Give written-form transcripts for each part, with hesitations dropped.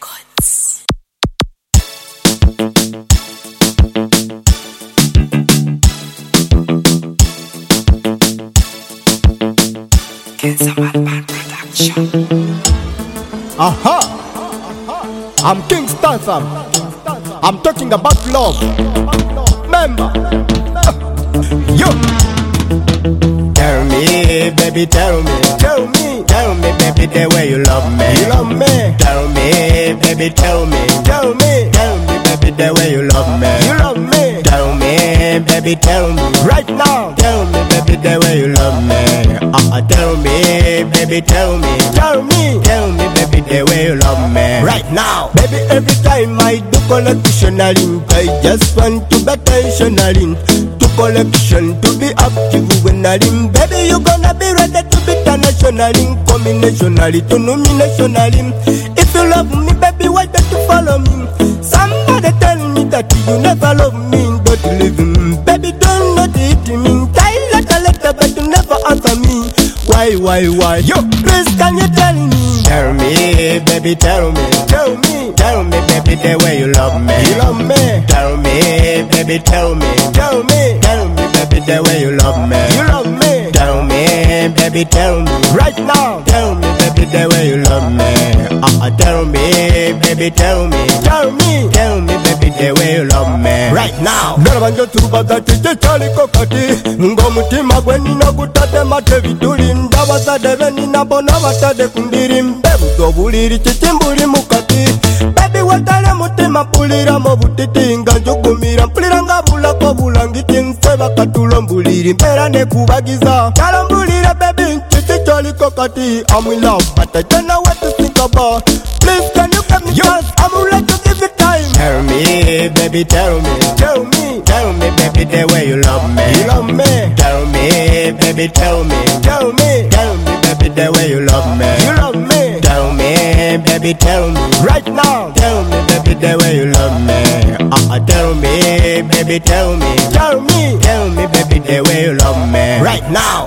Records. Kenzaman Production. Aha! I'm King Statham. I'm talking about love. Remember? Yo! Tell me, baby, tell me. Tell me, baby, the way you love me. You love me. Tell me, baby, tell me. Tell me, baby, the way you love me. You love me. Tell me, baby, tell me. Right now. Tell me, baby, the way you love me. Tell me, baby, tell me. Tell me, baby, the way you love me. Right now. Baby, every time I do collectioning, I just want to be attentioning. To collection, to be active when I ring. Baby, you gonna be ready to be internationally, combinationally, to nominationally. If you love me, baby, why don't you follow me? Somebody tell me that you never love me, don't leave me. Baby, don't not hit me. Try letter, but you never answer me. Why? Yo, please can you tell me? Tell me, baby, tell me. Tell me, baby, the way you love me. You love me. Tell me, baby, tell me. Tell me, baby, the way you love me. You love me. Tell me, baby, tell me. Right now. Tell me, baby, the way you love me. Tell me, baby, tell me. Tell me, baby, the way you love me. Right now. Ndarabanja turubaga tete chali kokati. Ngomutima gwe nina gutade mate vituli. Ndabazade be nina bona batade kundiri. Mbebuto buliri chitimbuli mukati. Baby watale mutima pulira mu butiti. Nga njugumira mpulira nga bulako bulangiti. Nseba katulo mbuliri mbera ne kubagiza. Kala mbulira baby nchiti chali kokati. I'm in love but I don't know what to think about. Please can you give me chance? I'm ready to give you time. Tell me, baby, tell me. Tell me, baby, the way you love me. You love me. Tell me, baby, tell me. Tell me, baby, the way you love me. You love me. Tell me, baby, tell me. Right now. Tell me, baby, the way you love me. Tell me, baby, tell me. Tell me, baby, the way you love me. Right now.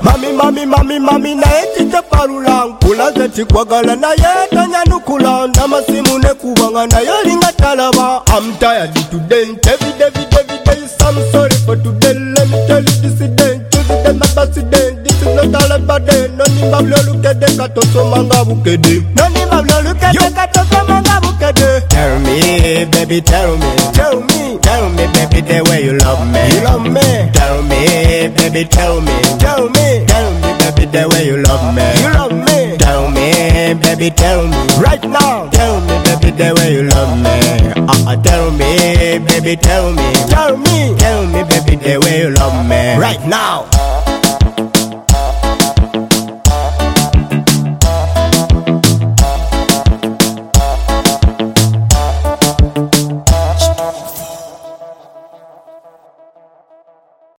Mami, na eti parula. Kula zeti kwagala na yeta nyanukula. Namasimu ne kubanga na yolinga talaba. I'm tired today, every day. I'm sorry for today. Let me tell you this is day. Tuesday, my birthday. This is not all about day. No ni bablo lukede katoso manga bukede. No ni bablo lukede katoso manga bukede. Tell me, baby, tell me. Tell me, baby, the way you love me. You love me. Tell me, baby, tell me. Tell me, baby, the way you love me. You love me. Tell me, baby, tell me. Right now. Tell me, baby, the way you love me. Tell me, baby, tell me. Tell me, baby, the way you love me. Right now.